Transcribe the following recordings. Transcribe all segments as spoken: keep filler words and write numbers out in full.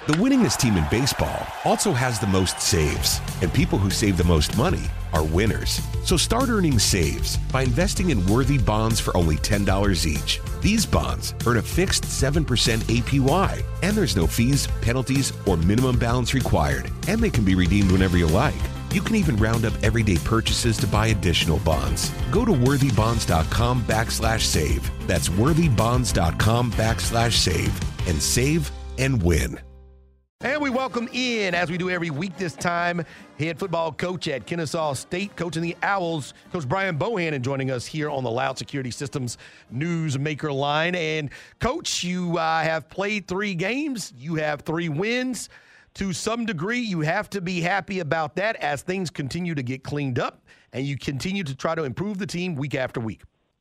The winningest team in baseball also has the most saves, and people who save the most money are winners. So start earning saves by investing in worthy bonds for only ten dollars each. These bonds earn a fixed seven percent A P Y, and there's no fees, penalties, or minimum balance required, and they can be redeemed whenever you like. You can even round up everyday purchases to buy additional bonds. Go to worthybonds.com backslash save. That's worthybonds.com backslash save and save and win. And we welcome in, as we do every week this time, head football coach at Kennesaw State, coaching the Owls, Coach Brian Bohannon, joining us here on the Loud Security Systems Newsmaker line. And, Coach, you uh, have played three games. You have three wins. To some degree, you have to be happy about that as things continue to get cleaned up and you continue to try to improve the team week after week.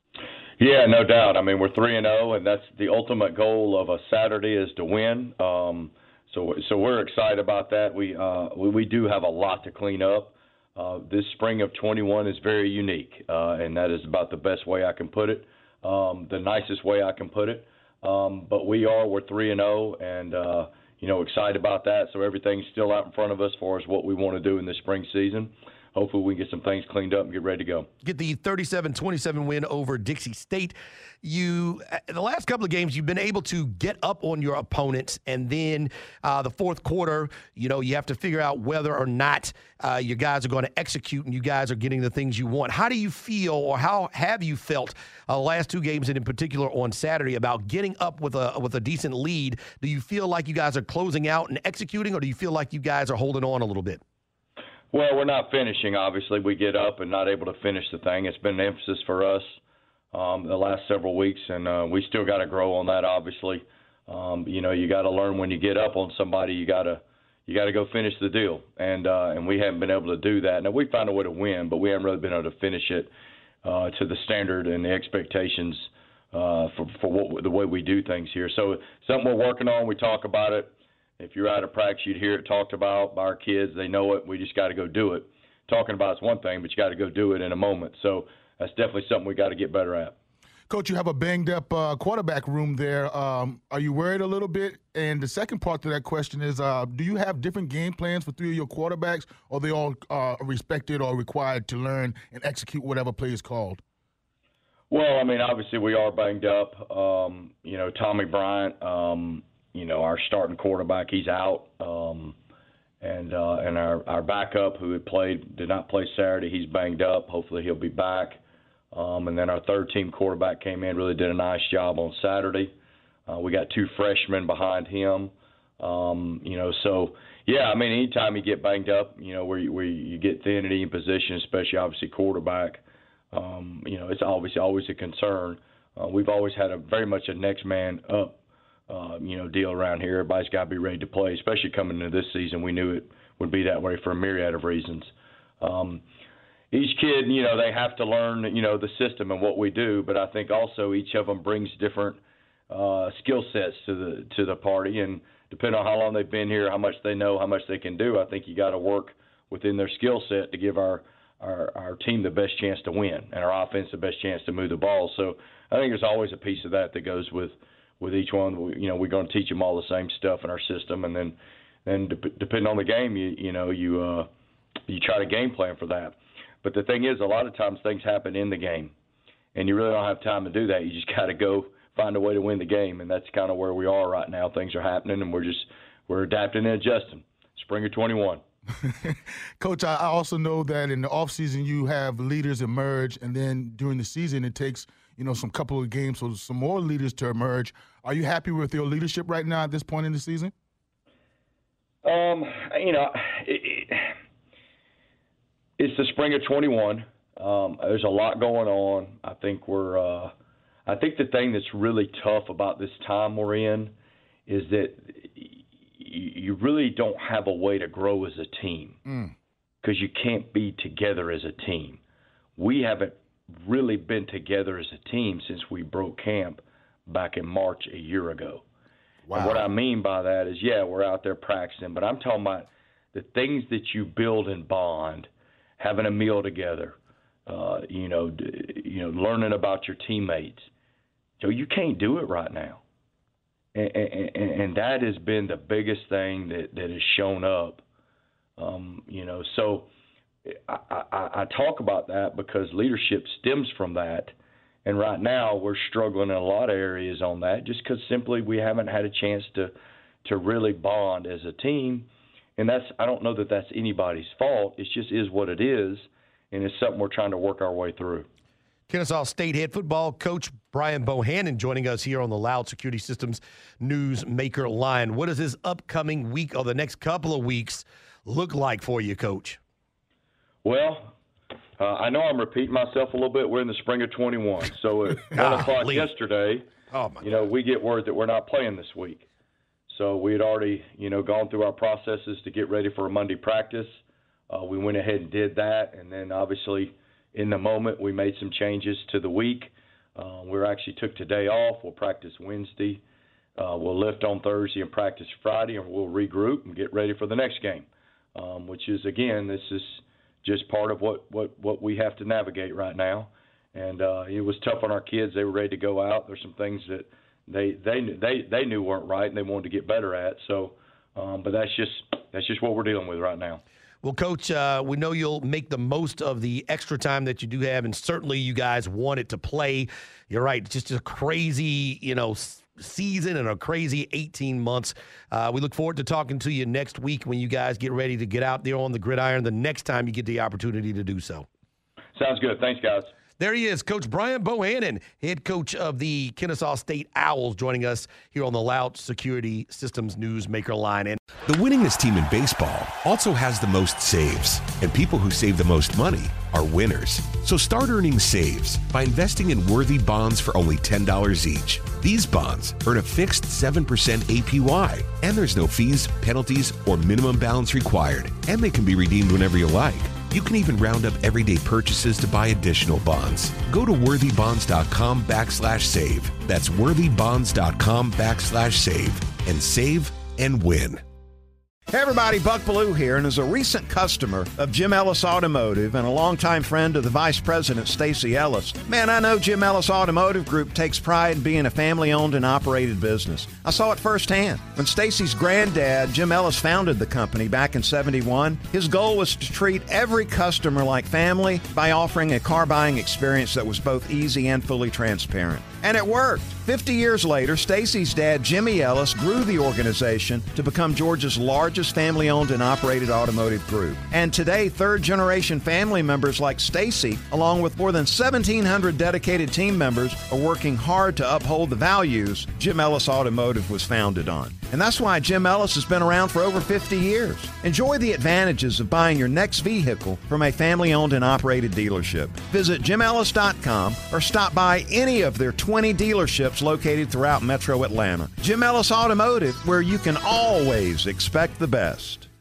Yeah, no doubt. I mean, we're three and oh, and that's the ultimate goal of a Saturday is to win. Um, so, so we're excited about that. We, uh, we we do have a lot to clean up. Uh, this spring of twenty-one is very unique, uh, and that is about the best way I can put it, um, the nicest way I can put it. Um, but we are, we're three and oh, and uh, you know, excited about that. So everything's still out in front of us as far as what we want to do in the spring season. Hopefully we can get some things cleaned up and get ready to go. Get the thirty-seven twenty-seven win over Dixie State. You, the last couple of games, you've been able to get up on your opponents, and then uh, the fourth quarter, you know, you have to figure out whether or not uh, your guys are going to execute and you guys are getting the things you want. How do you feel, or how have you felt uh, the last two games, and in particular on Saturday, about getting up with a with a decent lead? Do you feel like you guys are closing out and executing, or do you feel like you guys are holding on a little bit? Well, we're not finishing, obviously. We get up and not able to finish the thing. It's been an emphasis for us um, the last several weeks, and uh, we still got to grow on that, obviously. Um, you know, you got to learn when you get up on somebody, you got to you got to go finish the deal, and uh, and we haven't been able to do that. Now, we found a way to win, but we haven't really been able to finish it uh, to the standard and the expectations uh, for, for what, the way we do things here. So something we're working on. We talk about it. If you're out of practice, you'd hear it talked about by our kids. They know it. We just got to go do it. Talking about it's one thing, but you got to go do it in a moment. So that's definitely something we got to get better at. Coach, you have a banged-up uh, quarterback room there. Um, are you worried a little bit? And the second part to that question is, uh, do you have different game plans for three of your quarterbacks, or are they all uh, respected or required to learn and execute whatever play is called? Well, I mean, obviously we are banged up. Um, you know, Tommy Bryant, um, you know, our starting quarterback, he's out. Um, and uh, and our, our backup, who had played, did not play Saturday, he's banged up. Hopefully he'll be back. Um, and then our third-team quarterback came in, really did a nice job on Saturday. Uh, we got two freshmen behind him. Um, you know, so, yeah, I mean, anytime you get banged up, you know, where you, where you get thin at any position, especially obviously quarterback, um, you know, it's obviously always a concern. Uh, we've always had a very much a next man up, uh, you know, deal around here. Everybody's got to be ready to play, especially coming into this season. We knew it would be that way for a myriad of reasons. Um, each kid, you know, they have to learn, you know, the system and what we do, but I think also each of them brings different uh, skill sets to the to the party, and depending on how long they've been here, how much they know, how much they can do, I think you got to work within their skill set to give our, our our team the best chance to win and our offense the best chance to move the ball. So I think there's always a piece of that that goes with, with each one. We, you know, we're going to teach them all the same stuff in our system, and then then de- depending on the game, you you know you uh, you try to game plan for that. But the thing is, a lot of times things happen in the game, and you really don't have time to do that. You just got to go find a way to win the game, and that's kind of where we are right now. Things are happening, and we're just we're adapting and adjusting. Spring of twenty-one. Coach, I also know that in the offseason you have leaders emerge, and then during the season it takes, you know, some couple of games for some more leaders to emerge. Are you happy with your leadership right now at this point in the season? Um, you know, it, it, it's the spring of twenty-one. Um, there's a lot going on. I think we're uh, – I think the thing that's really tough about this time we're in is that you really don't have a way to grow as a team because mm. you can't be together as a team. We haven't really been together as a team since we broke camp back in March a year ago. Wow. And what I mean by that is, yeah, we're out there practicing, but I'm talking about the things that you build and bond, having a meal together, uh, you know, d- you know, learning about your teammates. So you can't do it right now. and, and, and that has been the biggest thing that, that has shown up. Um, you know, so I, I, I talk about that because leadership stems from that. And right now we're struggling in a lot of areas on that just because simply we haven't had a chance to, to really bond as a team. And that's, I don't know that that's anybody's fault. It just is what it is, and it's something we're trying to work our way through. Kennesaw State head football coach Brian Bohannon joining us here on the Loud Security Systems Newsmaker line. What does this upcoming week or the next couple of weeks look like for you, Coach? Well, uh, I know I'm repeating myself a little bit. We're in the spring of twenty-one. So at one o'clock yesterday, oh my you know, God. we get word that we're not playing this week. So we had already, you know, gone through our processes to get ready for a Monday practice. Uh, we went ahead and did that. And then obviously in the moment we made some changes to the week. Uh, we actually took today off. We'll practice Wednesday. Uh, we'll lift on Thursday and practice Friday, and we'll regroup and get ready for the next game, um, which is, again, this is just part of what, what, what we have to navigate right now. And uh, it was tough on our kids. They were ready to go out. There's some things that they they they they knew weren't right and they wanted to get better at. So, um, but that's just that's just what we're dealing with right now. Well, Coach, uh, we know you'll make the most of the extra time that you do have, and certainly you guys wanted to play. You're right, just a crazy, you know, season and a crazy eighteen months. Uh, we look forward to talking to you next week when you guys get ready to get out there on the gridiron the next time you get the opportunity to do so. Sounds good. Thanks, guys. There he is, Coach Brian Bohannon, head coach of the Kennesaw State Owls, joining us here on the Loud Security Systems Newsmaker line. And The winningest team in baseball also has the most saves, and people who save the most money are winners. So start earning saves by investing in worthy bonds for only ten dollars each. These bonds earn a fixed seven percent A P Y, and there's no fees, penalties, or minimum balance required, and they can be redeemed whenever you like. You can even round up everyday purchases to buy additional bonds. Go to worthybonds.com backslash save. That's worthybonds.com backslash save and save and win. Hey everybody, Buck Ballou here, and as a recent customer of Jim Ellis Automotive and a longtime friend of the Vice President, Stacy Ellis, man, I know Jim Ellis Automotive Group takes pride in being a family-owned and operated business. I saw it firsthand. When Stacy's granddad, Jim Ellis, founded the company back in seventy-one, his goal was to treat every customer like family by offering a car buying experience that was both easy and fully transparent. And it worked. Fifty years later, Stacy's dad, Jimmy Ellis, grew the organization to become Georgia's largest family-owned and operated automotive group. And today, third-generation family members like Stacy, along with more than seventeen hundred dedicated team members, are working hard to uphold the values Jim Ellis Automotive was founded on. And that's why Jim Ellis has been around for over fifty years. Enjoy the advantages of buying your next vehicle from a family-owned and operated dealership. Visit jim ellis dot com or stop by any of their twenty dealerships located throughout Metro Atlanta. Jim Ellis Automotive, where you can always expect the best.